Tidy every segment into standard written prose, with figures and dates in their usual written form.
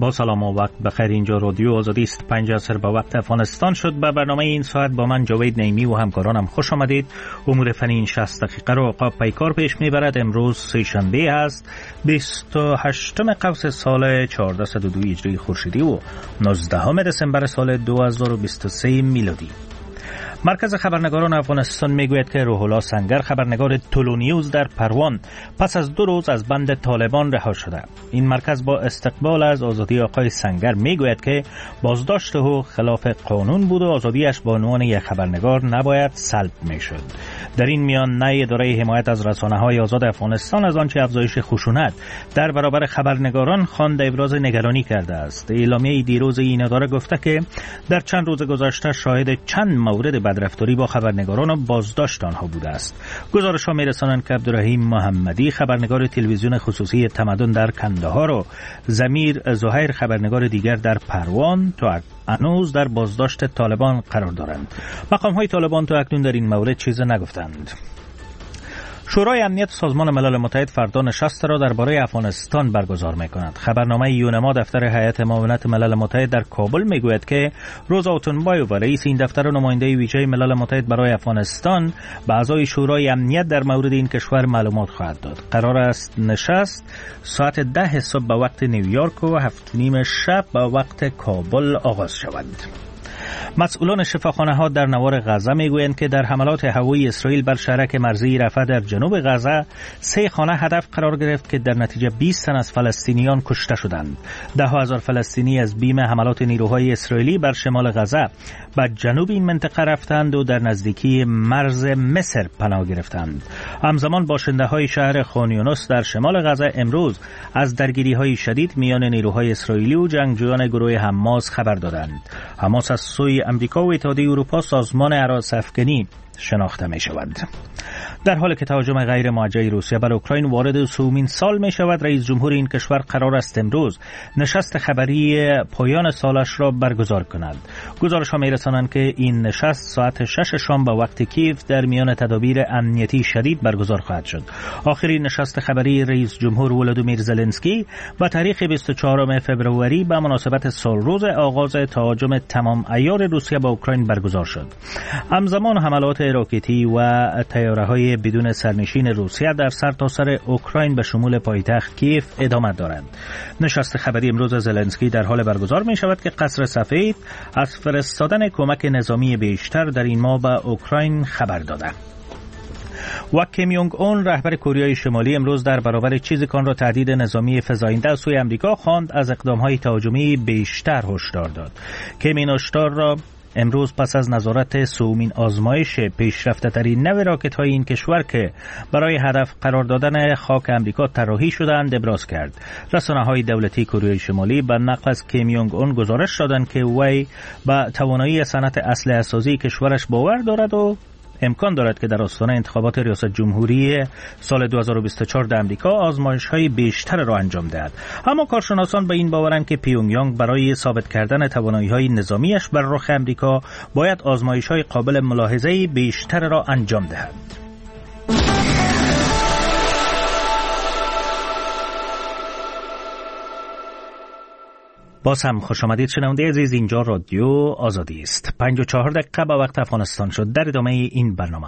با سلام و وقت بخیر. اینجا رادیو آزادی است. 5 عصر به وقت افغانستان شد. به برنامه این ساعت با من جاوید نعیمی و همکارانم خوش آمدید. امور فنی این 60 دقیقه رو عقاب پیکار پیش میبرد. امروز سه شنبه است، 28 قوس سال 1402 هجری خورشیدی و 19 دسامبر سال 2023 میلادی. مرکز خبرنگاران افغانستان میگوید که روح الله سنگر، خبرنگار تولونیوز در پروان، پس از 2 روز از بند طالبان رها شده. این مرکز با استقبال از آزادی آقای سنگر میگوید که بازداشت او خلاف قانون بود و آزادیش به عنوان یک خبرنگار نباید سلب میشد. در این میان نه اداره حمایت از رسانه‌های آزاد افغانستان از آنچه افزایش خشونت در برابر خبرنگاران خوانده ابراز نگرانی کرده است. اعلامیه دیروز این اداره گفته که در چند روز گذشته شاهد چند مورد بدرفتاری با خبرنگاران و بازداشت آنها بوده است. گزارش‌ها می‌رسانند که عبدالرحیم محمدی، خبرنگار تلویزیون خصوصی تمدن در کندهار و ضمیر زهیر، خبرنگار دیگر در پروان، تا هنوز در بازداشت طالبان قرار دارند. مقام‌های طالبان تا اکنون در این مورد چیزی نگفتند. شورای امنیت سازمان ملل متحد فردا نشست را درباره افغانستان برگزار می‌کند. خبرنامه یونما دفتر هیئت معاونت ملل متحد در کابل می‌گوید که روزا اوتنبایووا، رئیس این دفتر و نماینده ویژه ملل متحد برای افغانستان، به اعضای شورای امنیت در مورد این کشور معلومات خواهد داد. قرار است نشست ساعت 10 صبح به وقت نیویورک و 7:30 شب به وقت کابل آغاز شود. مسئولان شفاخانه‌ها در نوار غزه میگویند که در حملات هوایی اسرائیل بر شهرک مرزی رفح در جنوب غزه 3 خانه هدف قرار گرفت که در نتیجه 20 تن از فلسطینیان کشته شدند. 10,000 فلسطینی از بیم حملات نیروهای اسرائیلی بر شمال غزه به جنوب این منطقه رفتند و در نزدیکی مرز مصر پناه گرفتند. همزمان باشنده‌های شهر خان یونس در شمال غزه امروز از درگیری‌های شدید میان نیروهای اسرائیلی و جنگجویان گروه حماس خبر دادند. حماس از سوی امریکا و اتحادیه اروپا سازمان هراس‌افکنی شناخته می شود. در حالی که تهاجم غیر موجه روسیه بر اوکراین وارد 3مین سال می شود، رئیس جمهور این کشور قرار است امروز نشست خبری پایان سالش را برگزار کند. گزارش‌ها می رسانند که این نشست ساعت 6 شام به وقت کیف در میان تدابیر امنیتی شدید برگزار خواهد شد. آخرین نشست خبری رئیس جمهور ولادیمیر زلنسکی و تاریخ 24 فوریه به مناسبت سالروز آغاز تهاجم تمام عیار روسیه به اوکراین برگزار شد. همزمان حملات راکتی و طیاره‌های بدون سرنشین روسیه در سرتاسر اوکراین به شمول پایتخت کیف ادامه دارند. نشست خبری امروز زلنسکی در حال برگزار می شود که قصر سفید از فرستادن کمک نظامی بیشتر در این ماه به اوکراین خبر داده. و کیم یونگ اون، رهبر کره شمالی، امروز در برابر چیزی که آن را تهدید نظامی فزاینده از سوی آمریکا خواند، از اقدام‌های تهاجمی بیشتر هشدار داد. کیم این هشدار را امروز پس از نظارت 3مین آزمایش پیشرفته‌ترین نوع راکت‌های این کشور که برای هدف قرار دادن خاک آمریکا طراحی شدند ابراز کرد. رسانه‌های دولتی کره شمالی به نقل از کیم یونگ اون گزارش دادند که وی به توانایی صنعت اسلحه‌سازی کشورش باور دارد و امکان دارد که در آستانه انتخابات ریاست جمهوری سال 2024 در آمریکا آزمایش‌های بیشتر را انجام دهد. اما کارشناسان به این باورند که پیونگیانگ برای ثابت کردن توانایی‌های نظامیش بر رخ آمریکا باید آزمایش‌های قابل ملاحظه بیشتر را انجام دهد. باز هم خوش آمدید شنونده عزیز. اینجا رادیو آزادی است. 54 دقیقه به وقت افغانستان شد. در ادامه این برنامه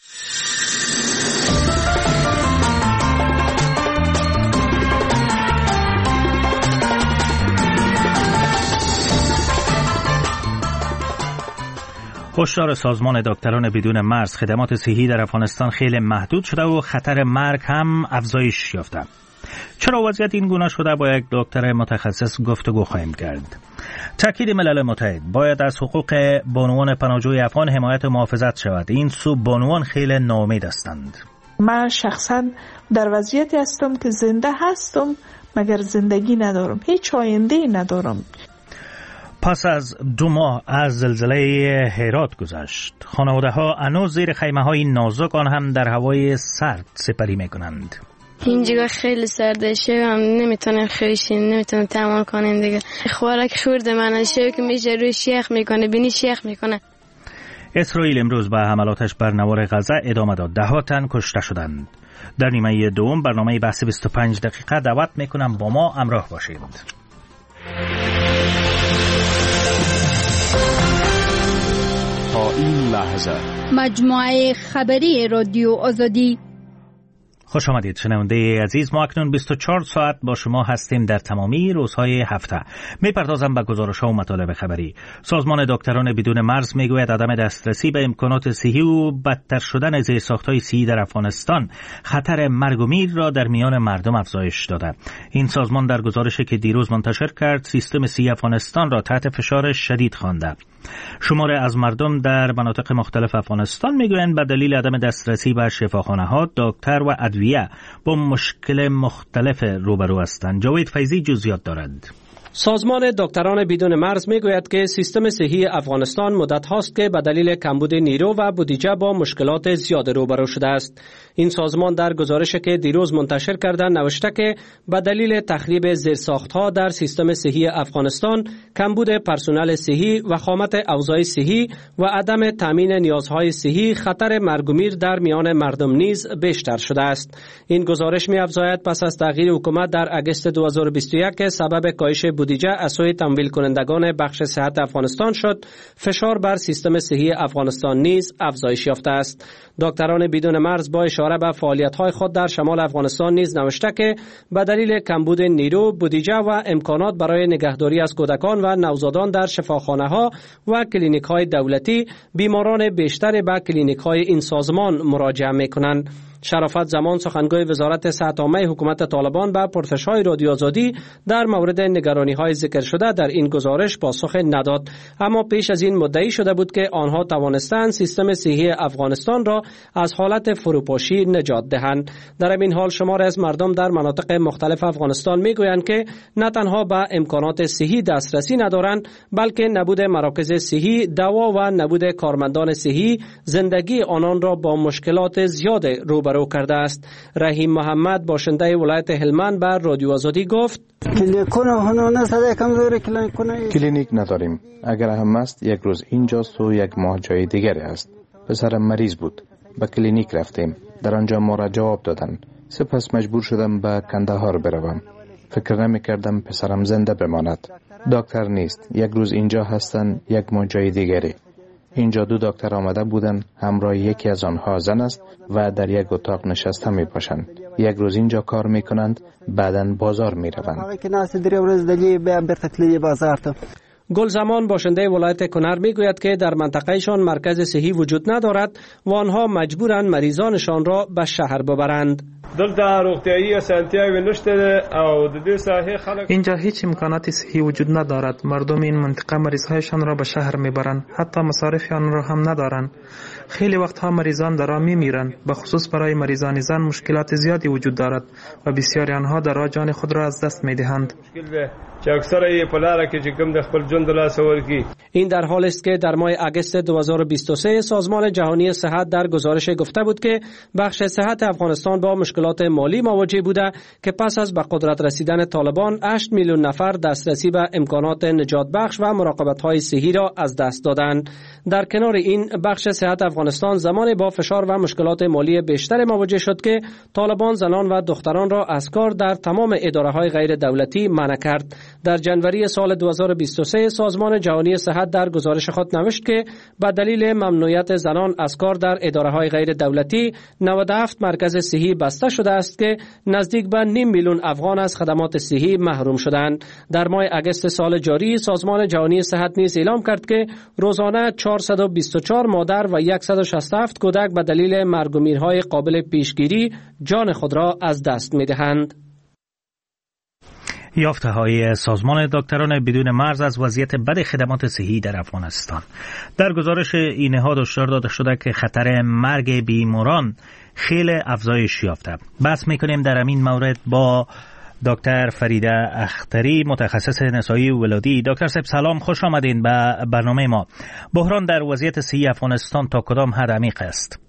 هشدار سازمان دکتران بدون مرز، خدمات صحی در افغانستان خیلی محدود شده و خطر مرگ هم افزایش یافته. چرا وضعیت این گونه شده؟ با یک دکتر متخصص گفتگو خواهیم کرد. تاکید ملل متحد باید از حقوق بانوان پناهجوی افغان حمایت و محافظت شود. این سو بانوان خیلی ناامید هستند. من شخصا در وضعیتی هستم که زنده هستم مگر زندگی ندارم، هیچ آینده‌ای ندارم. پس از 2 ماه از زلزله هرات گذشت، خانواده‌ها هنوز زیر خیمه‌های نازک، آن هم در هوای سرد سپری می‌کنند. این جگه خیلی سرده، شب هم نمیتونیم خویشیم، نمیتونیم تمام کنیم دیگه. خوراک خورده من شب که میشه روی شیخ میکنه، بینی شیخ میکنه. اسرائیل امروز به حملاتش بر نوار غزه ادامه داد. 10 تن کشته شدند. در نیمه دوم برنامه بحث 25 دقیقه دعوت میکنم با ما همراه باشید. این لحظه مجموعه خبری رادیو آزادی. خوش آمدید شنونده عزیز. ما اکنون 24 ساعت با شما هستیم در تمامی روزهای هفته. میپردازم به گزارش‌ها و مطالب خبری. سازمان دکتران بدون مرز میگوید عدم دسترسی به امکانات صحی و بدتر شدن زیرساخت‌های صحی در افغانستان خطر مرگ و میر را در میان مردم افزایش داده. این سازمان در گزارشی که دیروز منتشر کرد سیستم صحی افغانستان را تحت فشار شدید خوانده. شماری از مردم در مناطق مختلف افغانستان میگویند به دلیل عدم دسترسی به شفاخانه‌ها، دکتر و ادویه با مشکل مختلف روبرو هستند. جاوید فیضی جزئیات دارد. سازمان دکتران بدون مرز میگوید که سیستم صحی افغانستان مدت هاست که به دلیل کمبود نیرو و بودجه با مشکلات زیاد روبرو شده است. این سازمان در گزارشی که دیروز منتشر کرده نوشته که به دلیل تخریب زیرساخت‌ها در سیستم صحی افغانستان، کمبود پرسنل صحی و خامت اوضاع صحی و عدم تامین نیازهای صحی، خطر مرگ و میر در میان مردم نیز بیشتر شده است. این گزارش می‌افزاید پس از تغییر حکومت در اگست 2021 که سبب کاهش بودجه از سوی تمویل کنندگان بخش صحت افغانستان شد، فشار بر سیستم صحی افغانستان نیز افزایش یافته است. دکتران بدون مرز با اشاره به فعالیت‌های خود در شمال افغانستان نیز نوشته که به دلیل کمبود نیرو، بودجه و امکانات برای نگهداری از کودکان و نوزادان در شفاخانه‌ها و کلینیک‌های دولتی، بیماران بیشتری به کلینیک‌های این سازمان مراجعه می‌کنند. شرافت زمان سخنگوی وزارت صحت عامه حکومت طالبان به پرسش‌های رادیو آزادی در مورد نگرانی‌های ذکر شده در این گزارش پاسخ نداد، اما پیش از این مدعی شده بود که آنها توانستند سیستم صحی افغانستان را از حالت فروپاشی نجات دهند. در این حال شماری از مردم در مناطق مختلف افغانستان میگویند که نه تنها به امکانات صحی دسترسی ندارند، بلکه نبود مراکز صحی، دوا و نبود کارمندان صحی زندگی آنان را با مشکلات زیاد روبرو کرده است. رحیم محمد باشنده ولایت هلمند بر رادیو آزادی گفت: کلینیک نداریم. اگر هم است یک روز اینجاست و یک ماه جای دیگری است. پسرم مریض بود، به کلینیک رفتیم، در آنجا ما را جواب دادن. سپس مجبور شدم به کندهار بروم. فکر نمی کردم پسرم زنده بماند. دکتر نیست، یک روز اینجا هستند، یک ماه جای دیگری. اینجا 2 دکتر آمده بودند، همراه یکی از آنها زن است و در یک اتاق نشسته می باشند. یک روز اینجا کار می کنند، بعداً بازار می روند. گلزمان باشنده ولایت کنر می گوید که در منطقهشان مرکز صحی وجود ندارد و آنها مجبورند مریضانشان را به شهر ببرند. اینجا هیچ امکانات صحی وجود ندارد. مردم این منطقه مریضهایشان را به شهر میبرند، حتی مصارف آن را هم ندارند. خیلی وقتها مریضان در راه میمیرند. به خصوص برای مریضان زن مشکلات زیادی وجود دارد و بسیاری آنها در راه جان خود را از دست میدهند. این در حالی است که در ماه اگست 2023 سازمان جهانی صحت در گزارش گفته بود که بخش صحت افغانستان با مشکلات مالی مواجه بوده که پس از به قدرت رسیدن طالبان 8 میلیون نفر دسترسی به امکانات نجات بخش و مراقبت‌های صحی را از دست دادند. در کنار این، بخش صحت افغانستان زمانی با فشار و مشکلات مالی بیشتر مواجه شد که طالبان زنان و دختران را از کار در تمام اداره‌های غیر دولتی منع کرد. در جنوری سال 2023 سازمان جهانی صحت در گزارش خود نوشت که به دلیل ممنوعیت زنان از کار در اداره‌های غیر دولتی 97 مرکز صحی بسته شده است که نزدیک به 5 میلیون افغان از خدمات صحی محروم شدند. در ماه اگست سال جاری سازمان جهانی صحت نیز اعلام کرد که روزانه 424 مادر و 167 کودک به دلیل مرگ و میرهای قابل پیشگیری جان خود را از دست می‌دهند. یافته‌های سازمان دکتران بدون مرز از وضعیت بد خدمات صحی در افغانستان. در گزارش این نهاد هشدار داده شده که خطر مرگ بیماران خیلی افزایش یافته. بحث می‌کنیم در همین مورد با دکتر فریده اختری، متخصص نسایی و ولادی. دکتر صاحب سلام، خوش آمدین به برنامه ما. بحران در وضعیت صحی افغانستان تا کدام حد عمیق است؟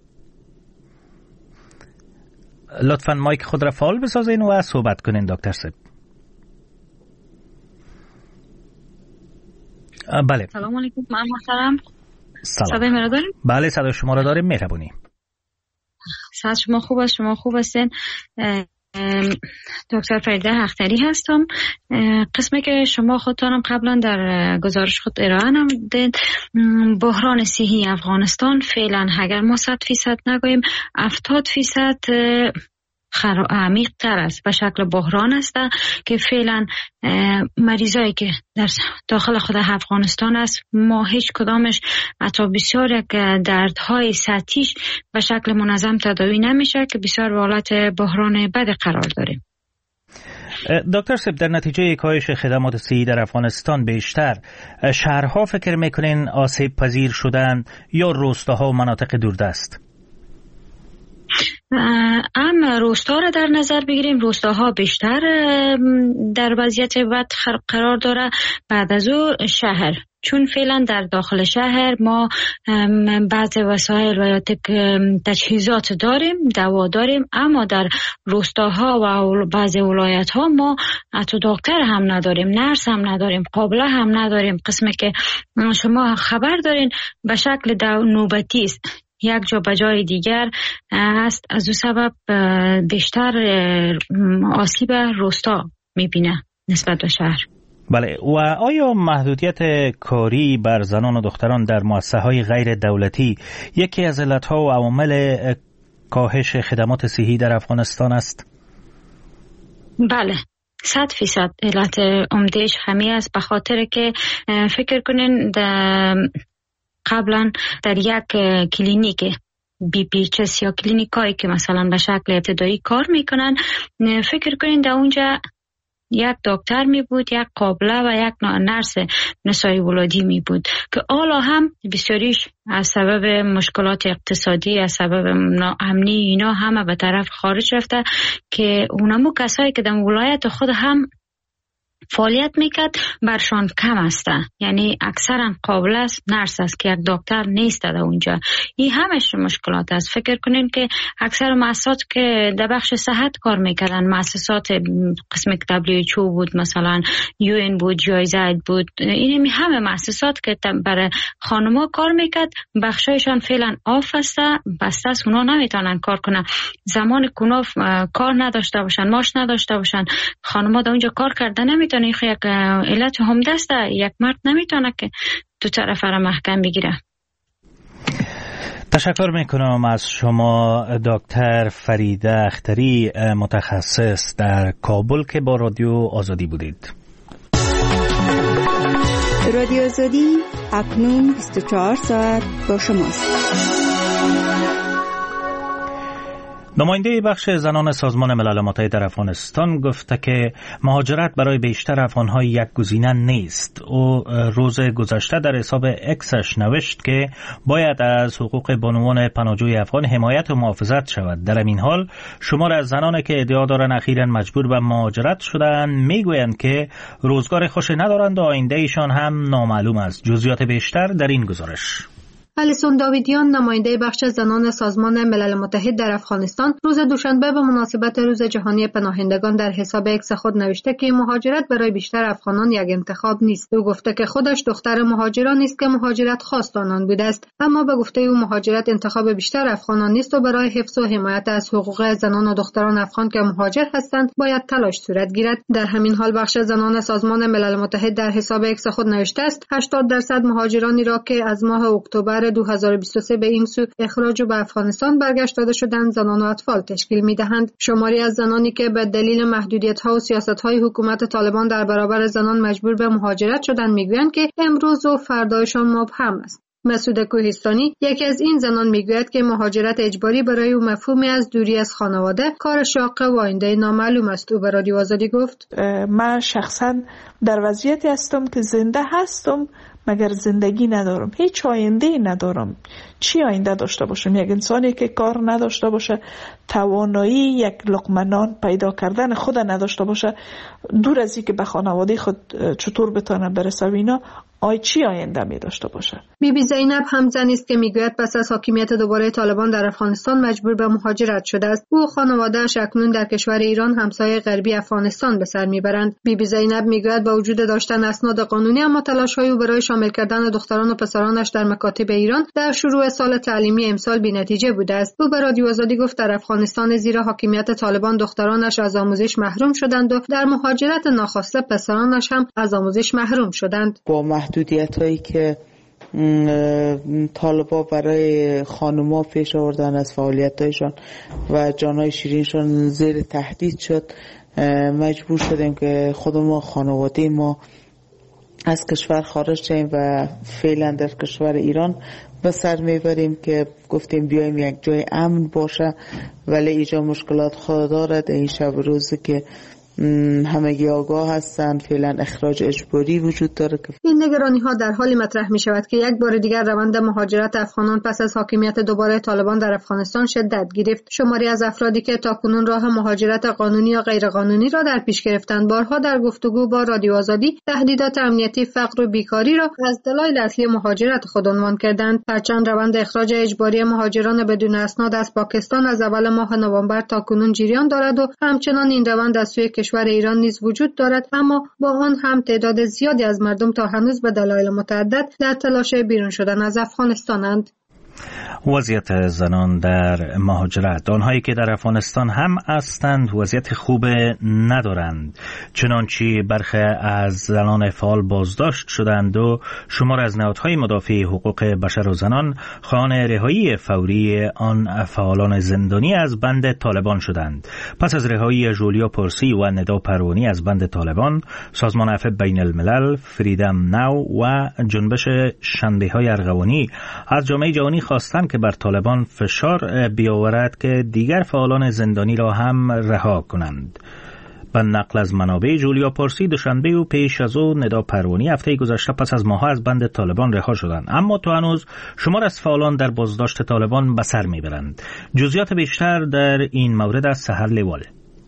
لطفاً مایک خود را فعال بسازین و صحبت کنین دکتر صاحب. بله. سلام علیکم محترم. سلام. صدای من را داریم؟ بله صدای شما را داریم. مهربونی. صحت شما خوب است؟ شما خوب هستین؟ دکتر فریده اختری هستم. قسمی که شما خودتانم قبلا در گزارش خود ارائه نمودید، بحران صحی افغانستان فعلا اگر ما 100% نگوییم 70% عمیق تر است و شکل بحران است که فعلا مریضایی که در داخل خود افغانستان است ما هیچ کدامش حتی بسیار یک دردهای سطحیش به شکل منظم تداوی نمیشه که بسیار به حالت بحران بد قرار داریم. دکتر سب، در نتیجه کاهش خدمات صحی در افغانستان بیشتر شهرها فکر میکنین آسیب پذیر شدن یا روستاها و مناطق دوردست؟ روستا را در نظر بگیریم، روستاها بیشتر در وضعیت بد قرار داره بعد از او شهر، چون فعلا در داخل شهر ما بعض وسایل و یا تجهیزات داریم، دوا داریم، اما در روستاها و بعض ولایت ها ما حتی دکتر هم نداریم، نرس هم نداریم، قابله هم نداریم. قسمی که شما خبر دارین به شکل نوبتی است، یک جا به جای دیگر است، از او سبب بیشتر آسیب روستا میبینه نسبت به شهر. بله، و آیا محدودیت کاری بر زنان و دختران در مؤسسه‌های غیر دولتی یکی از علتها و عوامل کاهش خدمات صحی در افغانستان است؟ بله، 100% علت عمده‌اش همین است، به خاطر که فکر کنین قبلا در یک کلینیک BPHS یا کلینیکایی که مثلا به شکل ابتدایی کار میکنن، فکر کنین در اونجا یک دکتر می بود، یک قابله و یک نرس نسایی ولادی می بود که حالا هم بسیاریش از سبب مشکلات اقتصادی، از سبب ناامنی اینا همه به طرف خارج رفته که اونمو کسایی که در ولایت خود هم فعالیت میکرد برشان کم است، یعنی اکثرا قابل است نرس است که یک دکتر نیست در اونجا. این همش مشکلات است. فکر کنین که اکثر مؤسسات که در بخش صحت کار میکردن، مؤسسات قسم WHO بود، مثلا UN بود، جایزه بود، این همه مؤسسات که برای خانم‌ها کار میکرد بخشایشان فعلا آف است، بسته است، اونا نمیتونن کار کنن. زمان کناف کار نداشته باشن، ماش نداشته باشن، خانم‌ها در اونجا کار کردن نمیتونن. این یک علت هم دسته، یک مرد نمیتونه که دو طرف را محکم بگیره. تشکر میکنم از شما دکتر فریده اختری، متخصص در کابل که با رادیو آزادی بودید. رادیو آزادی اکنون 24 ساعت با شماست. نماینده بخش زنان سازمان ملل متحد در افغانستان گفته که مهاجرت برای بیشتر افغان‌ها یک گزینه نیست. او روز گذشته در حساب اکسش نوشت که باید از حقوق بانوان پناهجوی افغان حمایت و محافظت شود. در این حال شمار از زنان که ادعا دارند اخیراً مجبور به مهاجرت شدند میگویند که روزگار خوش ندارند و آینده ایشان هم نامعلوم است. جزئیات بیشتر در این گزارش. الیسون داویدیان، نماینده بخش زنان سازمان ملل متحد در افغانستان، روز دوشنبه به مناسبت روز جهانی پناهندگان در حساب اکس خود نوشته که مهاجرت برای بیشتر افغانان یک انتخاب نیست. او گفته که خودش دختر مهاجرانی است که مهاجرت خواست آنان بوده است، اما به گفته او مهاجرت انتخاب بیشتر افغانان نیست و برای حفظ و حمایت از حقوق زنان و دختران افغان که مهاجر هستند باید تلاش صورت گیرد. در همین حال بخش زنان سازمان ملل متحد در حساب اکس خود نوشته است 80% مهاجرانی را که از ماه اکتبر 2023 به این سو اخراج به افغانستان برگشت داده شدند زنان و اطفال تشکیل می‌دهند. شماری از زنانی که به دلیل محدودیت‌ها و سیاست‌های حکومت طالبان در برابر زنان مجبور به مهاجرت شدند می‌گویند که امروز و فردایشان مبهم است. مسعود کوهستانی، یکی از این زنان، میگوید که مهاجرت اجباری برای او مفهومی از دوری از خانواده، کار شاق و آینده نامعلوم است. او به رادیو آزادی گفت: من شخصا در وضعیتی هستم که زنده هستم مگر زندگی ندارم، هیچ آینده‌ای ندارم. چی آینده داشته باشم؟ یک انسانی که کار نداشته باشه، توانایی یک لقمه نان پیدا کردن خود نداشته باشه، دور از این که به خانواده خود چطور بتونه برسه اینا، چی آینده می داشته باشه. بیبی زینب هم زنی است که میگوید پس از حاکمیت دوباره طالبان در افغانستان مجبور به مهاجرت شده است. او و خانواده‌اش اکنون در کشور ایران همسایه غربی افغانستان به سر میبرند. بیبی زینب میگوید با وجود داشتن اسناد قانونی اما تلاش‌های او برای شامل کردن دختران و پسرانش در مکاتب ایران در شروع سال تعلیمی امسال بی‌نتیجه بوده است. او به رادیو آزادی گفت در افغانستان زیر حاکمیت طالبان دخترانش از آموزش محروم شدند و در مهاجرت ناخواسته پسرانش هم از آموزش محروم شدند. با محدودیت‌هایی که طالبا برای خانوما پیش آوردن از فعالیت‌هایشان و جانهای شیرینشان زیر تهدید شد، مجبور شدیم که خودمون خانواده ما از کشور خارج شیم و فعلا در کشور ایران به سر میبریم که گفتیم بیایم یک جای امن باشه، ولی اینجا مشکلات خود دارد. این شب روزی که همگی آگاه هستند فعلا اخراج اجباری وجود داره. این نگرانی ها در حالی مطرح می شود که یک بار دیگر روند مهاجرت افغانان پس از حاکمیت دوباره طالبان در افغانستان شدت گرفت. شماری از افرادی که تاکنون راه مهاجرت قانونی یا غیر قانونی را در پیش گرفتند بارها در گفتگو با رادیو آزادی تهدیدات امنیتی، فقر و بیکاری را از دلایل اصلی مهاجرت خود عنوان کردند. هرچند روند اخراج اجباری مهاجران بدون اسناد از پاکستان از اول ماه نوامبر تاکنون جریان دارد و همچنان این روند از سوی کشور ایران نیز وجود دارد، اما با آن هم تعداد زیادی از مردم تا هنوز به دلایل متعدد در تلاش بیرون شدن از افغانستانند. وضعیت زنان در مهاجرت، آنهایی که در افغانستان هم هستند وضعیت خوب ندارند، چنانچه برخی از زنان فعال بازداشت شدند و شمار از نهادهای مدافع حقوق بشر و زنان خواهان رهایی فوری آن فعالان زندانی از بند طالبان شدند. پس از رهایی جولیا پرسی و ندا پروانی از بند طالبان، سازمان عفو بین الملل، فریدم ناو و جنبش شنبه‌های ارغوانی از جامعه جهانی خواستند که بر طالبان فشار بیاورد که دیگر فعالان زندانی را هم رها کنند. به نقل از منابع جولیا پرسی دوشنبه و پیش از او ندا پروانی هفته گذشته پس از ماه‌ها از بند طالبان رها شدند، اما تا هنوز شمار از فعالان در بازداشت طالبان به سر میبرند. جزئیات بیشتر در این مورد از سحر لیواله.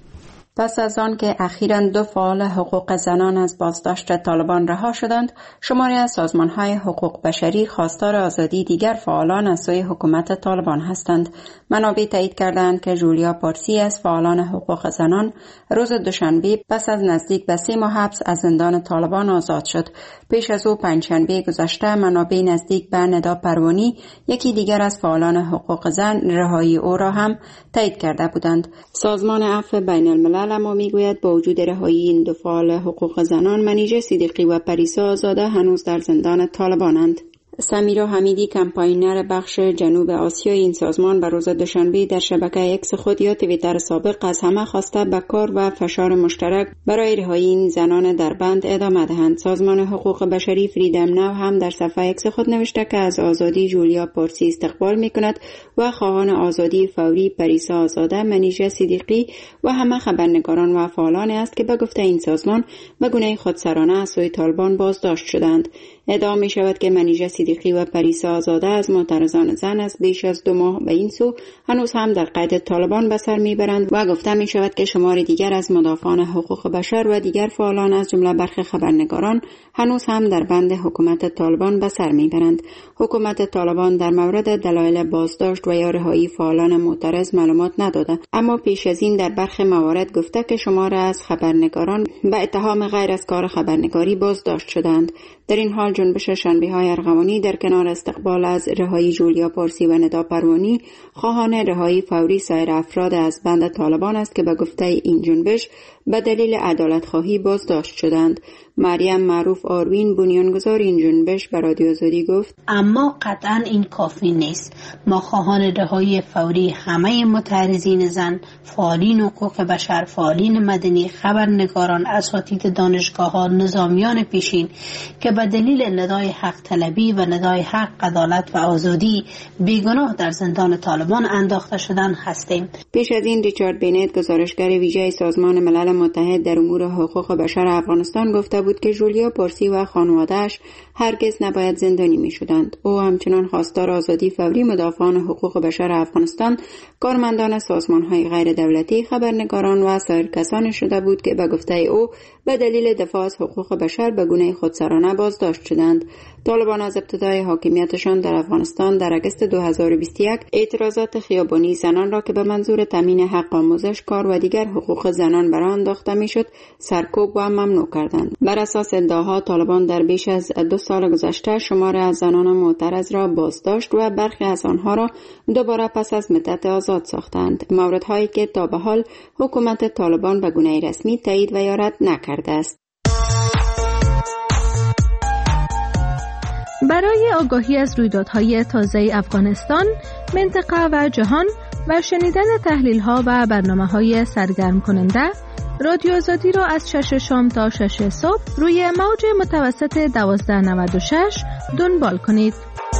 پس از آن که اخیراً 2 فعال حقوق زنان از بازداشت طالبان رها شدند، شماری از سازمان‌های حقوق بشری خواستار آزادی دیگر فعالان از سوی حکومت طالبان هستند. منابع تایید کردند که جولیا پارسی از فعالان حقوق زنان روز دوشنبه پس از نزدیک به 3 ماه حبس از زندان طالبان آزاد شد. پیش از او پنجشنبه گذشته منابع نزدیک به ندا پروانی، یکی دیگر از فعالان حقوق زن، رهایی او را هم تایید کرده بودند. سازمان عفو بین الملل اما میگوید با وجود رهایی این 2 فعال حقوق زنان، منیژه صدیقی و پریسا آزاده هنوز در زندان طالبانند. سمیرا حمیدی، کمپاینر بخش جنوب آسیا این سازمان، به روز دوشنبه در شبکه اکس خود یا توییتر سابق از همه خواسته به کار و فشار مشترک برای رهایی این زنان در بند ادامه دهند. سازمان حقوق بشری فریدم ناو هم در صفحه اکس خود نوشته که از آزادی جولیا پارسی استقبال می‌کند و خواهان آزادی فوری پریسا آزاده، منیژه صدیقی و همه خبرنگاران و فعالانی است که به گفته این سازمان به گونه خودسرانه از سوی طالبان بازداشت شدند. ادعا می شود که منیژه صدیقی و پریسا آزاده از معترضان زن از بیش از 2 ماه به این سو هنوز هم در قید طالبان به سر میبرند و گفته می شود که شمار دیگر از مدافعان حقوق بشر و دیگر فعالان از جمله برخی خبرنگاران هنوز هم در بند حکومت طالبان به سر میبرند. حکومت طالبان در مورد دلایل بازداشت و یا رهایی فعالان معترض معلومات نداده، اما پیش از این در برخی موارد گفته که شمار از خبرنگاران به اتهام غیر از کار خبرنگاری بازداشت شدند. در این حال جنبش شنبه‌های ارغوانی در کنار استقبال از رهایی جولیا پارسی و ندا پروانی، خواهان رهایی فوری سایر افراد از بند طالبان است که به گفته این جنبش به دلیل عدالت خواهی بازداشت شدند. مریم معروف آروین، بنیانگذار این جنبش، به رادیو آزادی گفت: اما قطعا این کافی نیست. ما خواهان رهایی فوری همه متعرضین زن، فعالین حقوق بشر، فعالین مدنی، خبرنگاران، اساتید دانشگاه‌ها، نظامیان پیشین که به دلیل ندای حق طلبی و ندای حق، عدالت و آزادی بیگناه در زندان طالبان انداخته شدن هستیم. پیش از این ریچارد بینت، گزارشگر ویژه سازمان ملل متحد در امور حقوق بشر افغانستان گفته بود که جولیا پارسی و خانواده‌اش هرگز نباید زندانی می‌شدند. او همچنان خواستار آزادی فوری مدافعان حقوق بشر افغانستان، کارمندان سازمان‌های غیر دولتی، خبرنگاران و سایر کسانی شده بود که به گفته او به دلیل دفاع از حقوق بشر به گونه خودسرانه بازداشت شدند. طالبان از ابتدای حاکمیتشان در افغانستان در اگست 2021 اعتراضات خیابانی زنان را که به منظور تامین حق آموزش، کار و دیگر حقوق زنان برآن انداخته میشد سرکوب و ممنوع کردند. بر اساس ادعاها طالبان در بیش از 2 سال گذشته شماری از زنان معترض را بازداشت و برخی از آنها را دوباره پس از مدت آزاد ساختند. موردهایی که تا به حال حکومت طالبان به گونه رسمی تایید و یا رد نکرده است. برای آگاهی از رویدادهای تازه افغانستان، منطقه و جهان و شنیدن تحلیل‌ها و برنامه‌های سرگرم کننده، رادیو آزادی را از 6 شام تا 6 صبح روی موج متوسط 1296 دنبال کنید.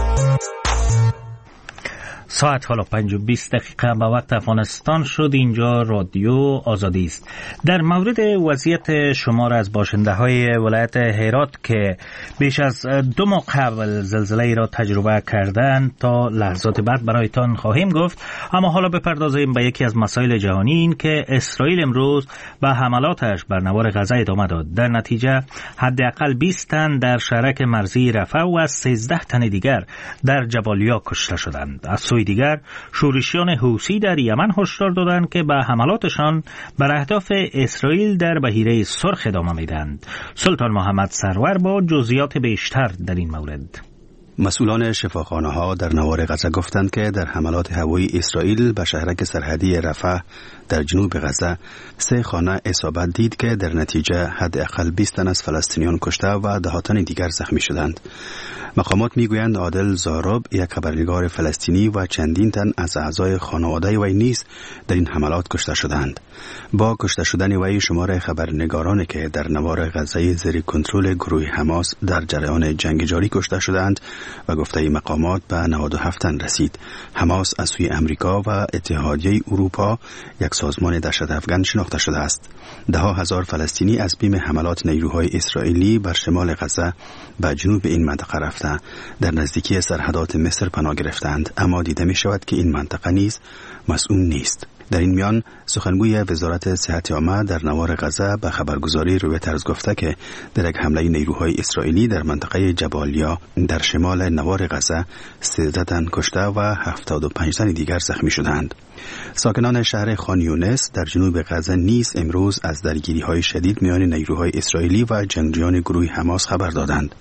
ساعت حالا 5:20 به وقت افغانستان شد. اینجا رادیو آزادی است. در مورد وضعیت شمار از باشنده های ولایت هرات که بیش از 2 ماه قبل زلزله را تجربه کردند تا لحظات بعد برایتان خواهیم گفت، اما حالا بپردازیم به یکی از مسائل جهانی، این که اسرائیل امروز به حملاتش بر نوار غزه ادامه داد. در نتیجه حداقل 20 تن در شهرک مرزی رفح و 13 تن دیگر در جبالیا کشته شدند. از سوی دیگر شورشیان حوثی در یمن هشدار دادند که به حملاتشان بر اهداف اسرائیل در بحیره سرخ ادامه میدهند. سلطان محمد سرور با جزئیات بیشتر در این مورد. مسئولان شفاخانه‌ها در نوار غزه گفتند که در حملات هوایی اسرائیل به شهرک سرحدی رفح در جنوب غزه 3 خانه اصابت دید که در نتیجه حداقل 20 تن از فلسطینیان کشته و 10 تن دیگر زخمی شدند. مقامات میگویند عادل زارب، یک خبرنگار فلسطینی و چندین تن از اعضای خانواده وی نیز در این حملات کشته شدند. با کشته شدن وی شمار خبرنگارانی که در نوار غزه زیر کنترل گروه حماس در جریان جنگ جاری کشته شدند و گفته مقامات به 97 تن رسید. حماس از سوی امریکا و اتحادیه اروپا یک سازمان دهشت افغان شناخته شده است. 10,000 فلسطینی از بیم حملات نیروهای اسرائیلی بر شمال غزه به جنوب این منطقه رفته در نزدیکی سرحدات مصر پناه گرفتند، اما دیده می شود که این منطقه نیز مسئول نیست. در این میان سخنگوی وزارت صحت عامه در نوار غزه به خبرگزاری رویترز گفته که در یک حمله نیروهای اسرائیلی در منطقه جبالیا در شمال نوار غزه 13 تن کشته و 75 تن دیگر زخمی شدند. ساکنان شهر خان یونس در جنوب غزه نیز امروز از درگیری‌های شدید میان نیروهای اسرائیلی و جنگجویان گروه حماس خبر دادند.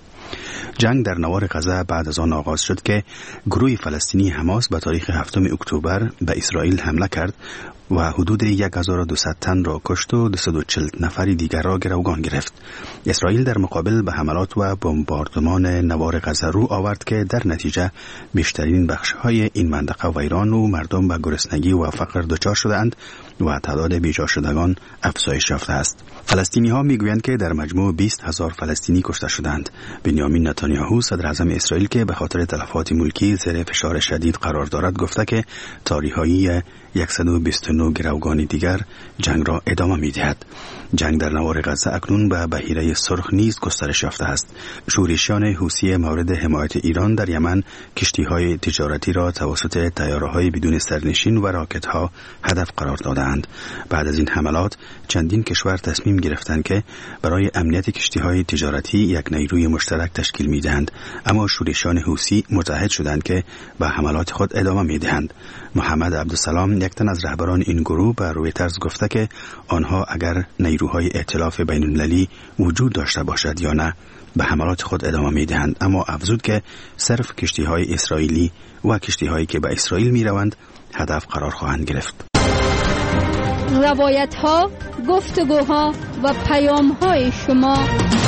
جنگ در نوار غزه بعد از آن آغاز شد که گروه فلسطینی حماس به تاریخ 7 اکتبر به اسرائیل حمله کرد و حدود 1200 تن را کشت و 240 نفر دیگر را گروگان گرفت. اسرائیل در مقابل به حملات و بمباردمان نوار غزه رو آورد که در نتیجه بیشترین بخش‌های این منطقه ویران و مردم به گرسنگی و فقر دچار شدند و تعداد بیجا شدگان افزایش یافته است. فلسطینی‌ها میگویند که در مجموع 20,000 فلسطینی کشته شدند. بنیامین نتانیاهو صدر اعظم اسرائیل که به خاطر تلفات ملکی زیر فشار شدید قرار دارد گفته که تاریخ‌های 129 گروگان دیگر جنگ را ادامه می‌دهد. جنگ در نوار غزه اکنون به بحیره سرخ نیز گسترش یافته است. شورشیان حوثی مورد حمایت ایران در یمن کشتی‌های تجارتی را توسط طیاره‌های بدون سرنشین و راکت‌ها هدف قرار دادند. بعد از این حملات چندین کشور تصمیم گرفتند که برای امنیت کشتی‌های تجارتی یک نیروی مشترک تشکیل می‌دهند، اما شورشیان حوثی متحد شدند که به حملات خود ادامه می‌دهند. محمد عبدالسلام، یک تن از رهبران این گروه، به رویترز گفته که آنها اگر نیروهای ائتلاف بین‌المللی وجود داشته باشد یا نه به حملات خود ادامه می‌دهند، اما افزود که صرف کشتی‌های اسرائیلی و کشتی‌هایی که به اسرائیل می‌روند هدف قرار خواهند گرفت. روایت‌ها، گفتگوها و پیام‌های شما.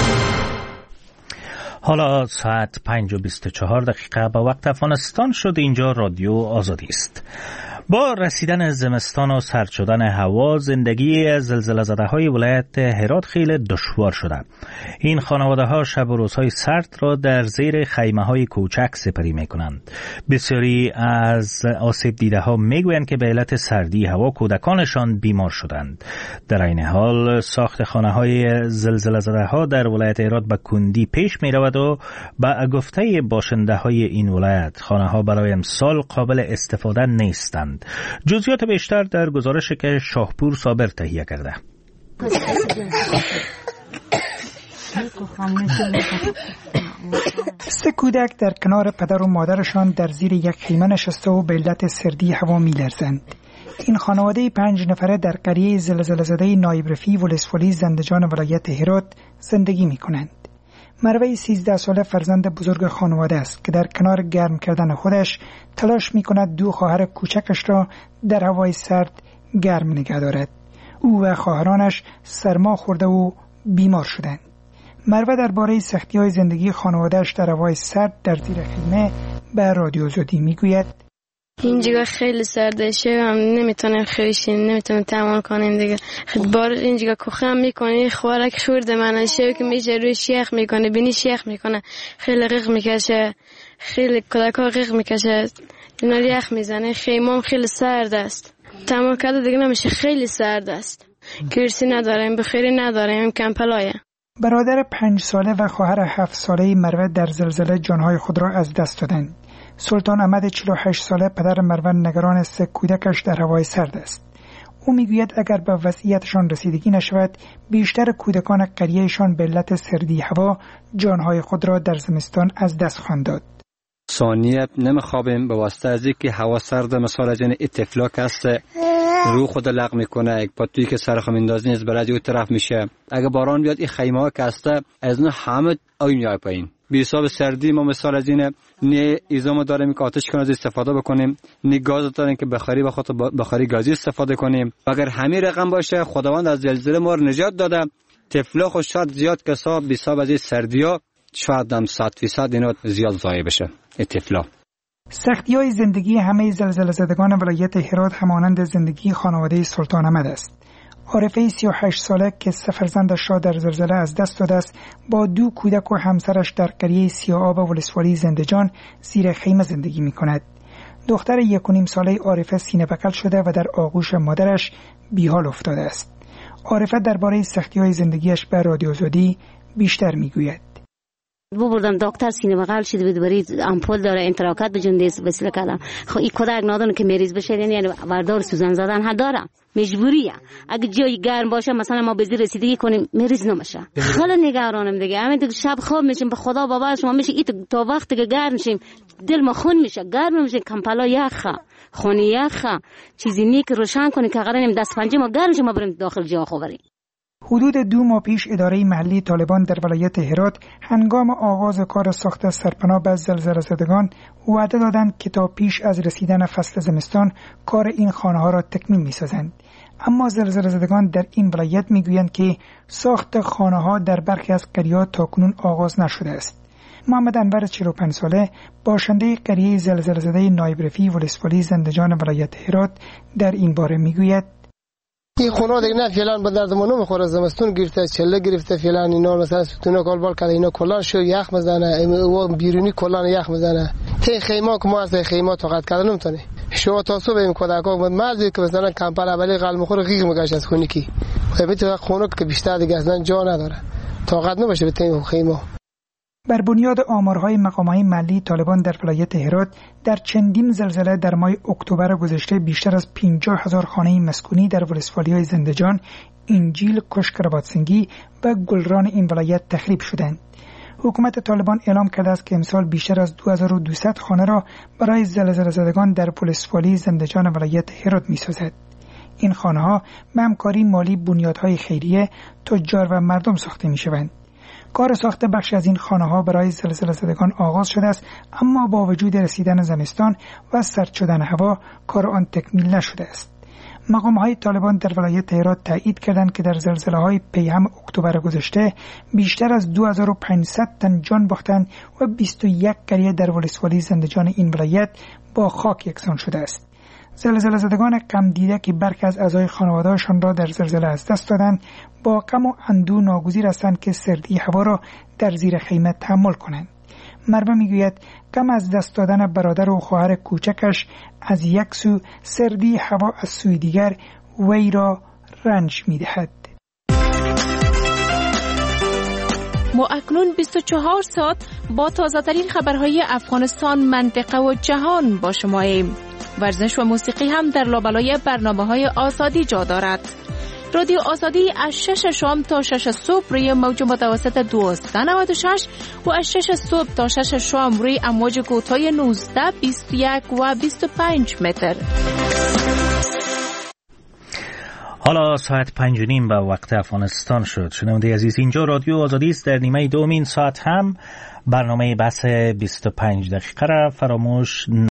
حالا ساعت 5:24 به وقت افغانستان شد. اینجا رادیو آزادی است. با رسیدن زمستان و سرد شدن هوا، زندگی زلزله زده های ولایت هرات خیلی دشوار شده. این خانواده ها شب و روزهای سرد را در زیر خیمه های کوچک سپری می کنند. بسیاری از آسیب دیده ها می گویند که به علت سردی هوا کودکانشان بیمار شدند. در این حال ساخت خانه های زلزله زده ها در ولایت هرات به کندی پیش می رود و به گفته باشنده های این ولایت خانه ها برای امسال قابل استفاده نیستند. جزئیات بیشتر در گزارشی که شاهپور صابر تهیه کرده. 3 کودک در کنار پدر و مادرشان در زیر یک خیمه نشسته و به علت سردی هوا می‌لرزند. این خانواده 5 نفره در قریه زلزله زده نایب رفیع ولسوالی زندجان ولایت هرات زندگی می‌کنند. مروه 13 ساله فرزند بزرگ خانواده است که در کنار گرم کردن خودش تلاش می‌کند 2 خواهر کوچکش را در هوای سرد گرم نگه دارد. او و خواهرانش سرما خورده و بیمار شدند. مروه درباره سختی‌های زندگی خانواده‌اش در هوای سرد در زیر خیمه به رادیو زودی میگوید: اینجا خیلی سرده، هم نمیتونم خیشیم، نمیتونم تحمل کنیم دیگه. بار اینجا کوخم میکنه، خوارک خورده من شب که میشه روی شیخ میکنه، بینی شیخ میکنه، خیلی غیق میکشه، خیلی کودکا غیق میکشه، اینا یخ میزنه. خیمام خیلی سرد است، تحمل کرده دیگه نمیشه، خیلی سرد است. کرسی نداریم، بخیری نداریم، کمپلایه. برادر 5 ساله و خواهر 7 ساله مروه در زلزله جانهای خود را از دست دادند. سلطان احمد 48 ساله پدر مروه نگران 3 کودکش در هوای سرد است. او میگوید اگر به وضعیتشان رسیدگی نشود، بیشتر کودکان قریهشان به علت سردی هوا جانهای خود را در زمستان از دست خواهند داد. ثانیه نمیخوابیم به واسطه از اینکه هوا سرد، مثلا از این اتفلاک هست، رو خود لغ میکنه، یک پاتویی که سرخ میندازی از برای اون طرف میشه. اگه باران بیاد این خیمه ها که هست از اون همه آوی میاد پایین. به حساب سردی ما مثال از اینه نه ایزامو داریم که آتش کنه استفاده بکنیم، نه گاز داریم که بخاری بخاطر بخاری گازی استفاده کنیم. اگر همین رقم باشه خداوند از زلزله ما رو نجات داده. تفلاخ و شاید زیاد کسا به حساب از این سردی‌ها شاید هم 100% اینا زیاد ضایع بشه. اتفلاق سختی‌های زندگی همه زلزله زدگان ولایت هرات همانند زندگی خانواده سلطان احمد است. عارفه 38 ساله که 3 فرزندش را در زلزله از دست داده است، با 2 کودک و همسرش در قریه سیاه‌آب ولسوالی زندجان زیر خیمه زندگی می‌کند. دختر 1.5 ساله عارفه سینه بکل شده و در آغوش مادرش بی‌حال افتاده است. عارفه درباره سختی‌های زندگیش به رادیو زودی بیشتر می‌گوید. بردم دکتر سینه بغل شده بود، برید امپول داره انتراکت به جندیس وسیله کردم. خب این کودک نادان که مریض بشه یعنی بردار سوزن زدن ها دارم، مجبوریه. اگه جای گرم باشه مثلا ما به زیر رسیدگی کنیم مریض نمیشه. خیلی نگرانم دیگه. همین دیگه شب خواب میشیم به خدا بابا شما میشه تا وقتی که گرم میشیم دل ما خون میشه، گرم میشه، کمپلا یخه، خونی یخه، چیزی نیک روشن کنی که قراریم دست پنجه ما گرم شه ما بریم داخل جا خوبریم. حدود 2 ماه پیش اداره محلی طالبان در ولایت هرات هنگام آغاز کار ساخت سرپناه به زلزله زدگان وعده دادند که تا پیش از رسیدن فصل زمستان کار این خانه ها را تکمیل می سازند. اما زلزله زدگان در این ولایت می گویند که ساخت خانه ها در برخی از قریه‌ها تاکنون آغاز نشده است. محمد انور 45 ساله باشنده قریه زلزله زده نایب رفیع ولسوالی زندجان ولایت هرات در این باره می گوید: این خونه دیگه نه فعلا به درد ما نمیخوره، زمستون گرفته، چله گرفته، فعلا اینا مثلا ستونه کالبال کرده، اینا کلا شو یخ میزنه و بیرونی کلا یخ میزنه. ته خیمه که ما از خیمه طاقت کردن نمیتونه. شما تاسو به این کودکا بود مازی که مثلا کمپر اولی قلم میخوره غیغ میکشه از خونه کی. البته خونه که بیشتر دیگه اصلا جا نداره. طاقت نمیشه به ته خیمه. بر بنیاد آمارهای مقامهای محلی طالبان در ولایت هرات در چندین زلزله در ماه اکتبر گذشته بیشتر از 50,000 خانه مسکونی در ولسوالی‌های زندجان، انجیل، کشک رباطسنگی و گلران این ولایت تخریب شدند. حکومت طالبان اعلام کرده است که امسال بیشتر از 2200 خانه را برای زلزله زدگان در ولسوالی زندجان ولایت هرات می‌سازد. این خانه‌ها به همکاری مالی بنیادهای خیریه، تجار و مردم ساخته می‌شوند. کار ساخت بخش از این خانه‌ها برای زلزله زدگان آغاز شده است، اما با وجود رسیدن زمستان و سرد شدن هوا کار آن تکمیل نشده است. مقام‌های طالبان در ولایت هرات تایید کردند که در زلزله‌های پیهم اکتبر گذشته بیشتر از 2500 تن جان باختند و 21 قریه در ولسوالی زندجان این ولایت با خاک یکسان شده است. زلزله زدگان غم دیده که برخی از اعضای خانواده‌شان را در زلزله از دست دادند با غم و اندوه ناگزیر هستند که سردی هوا را در زیر خیمه تحمل کنند. مربع میگوید غم از دست دادن برادر و خواهر کوچکش از یک سو، سردی هوا از سوی دیگر وی را رنج میدهد. ما اکنون 24 ساعت با تازه‌ترین خبرهای افغانستان، منطقه و جهان با شماییم. ورزش و موسیقی هم در لابلای برنامه‌های آزادی جا دارد. رادیو آزادی از 6 شام تا 6 صبح روی موج متوسط 1296 و از 6 صبح تا 6 شام روی امواج کوتاه 19، 21 و 25 متر. حالا ساعت 5:30 به وقت افغانستان شد. شنونده عزیز، اینجا رادیو آزادی است. در نیمه دومین ساعت هم برنامه بحث 25 دقیقه را فراموش